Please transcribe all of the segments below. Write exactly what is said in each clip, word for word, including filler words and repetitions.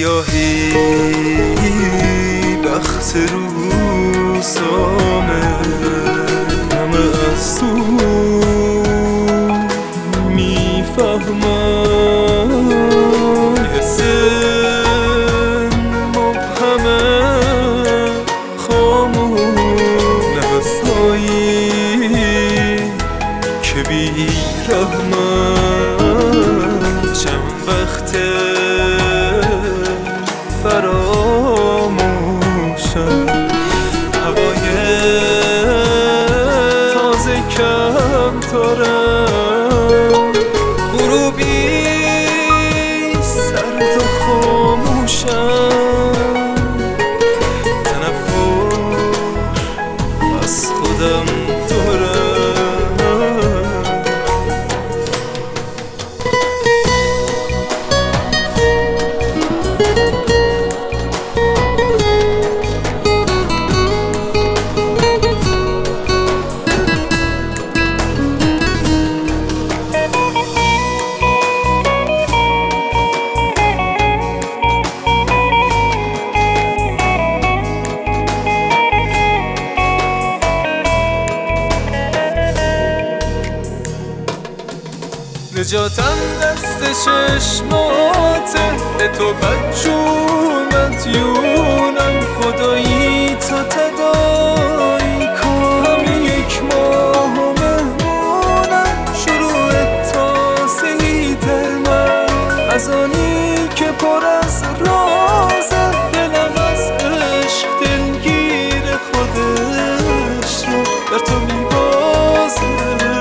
سیاهی بخت روزامه، همه از تو میفهمم حس مبهمه خاموش، نفسایی که بیرحمم، چند وقته فراموشم، هوای تازه کم تارم، غروبی سرد و خاموشم، تنفر از خودم دارم. نجاتم دست چشماته، به تو بجو مدیونم، خدایی تا تدایی کنم، یک ماه مهمونم، شروع تازه‌ای در من، از آنی که پر از رازه، دلم از عشق دلگیر خودش رو بر تو میبازه.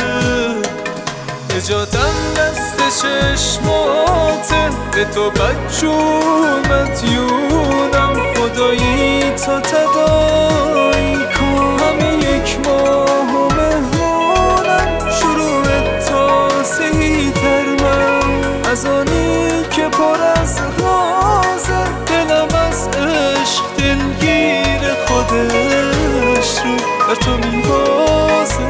نجاتم دست چشماته، به تو بجو مدیونم، خدایی تا تدایی کنم، یک ماه مهمونم، شروع تازه‌ای در من، از آنی که پر از رازه، دلم از عشق دلگیر خودش رو بر تو میبازه.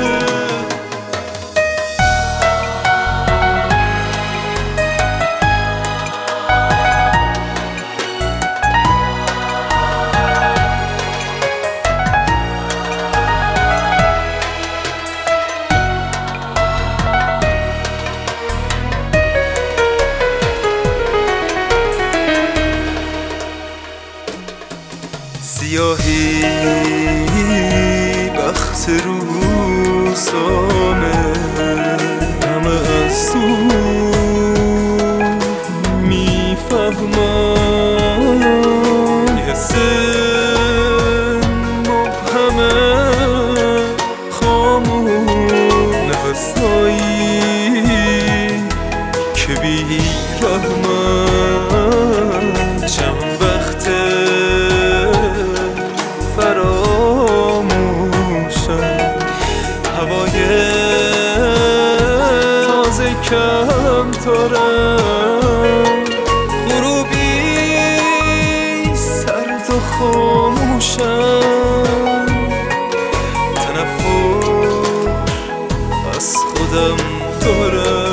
سیاهی بخت روزامه، همه از تو میفهمم حس مبهمه خاموش، نفسایی که بیرحمم، چند وقته فراموشم، هوای تازه کم تارم، غروبی سرد و خاموشم، تنفر از خودم دارم.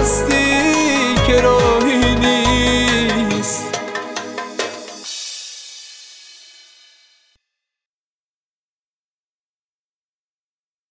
هستی که راهی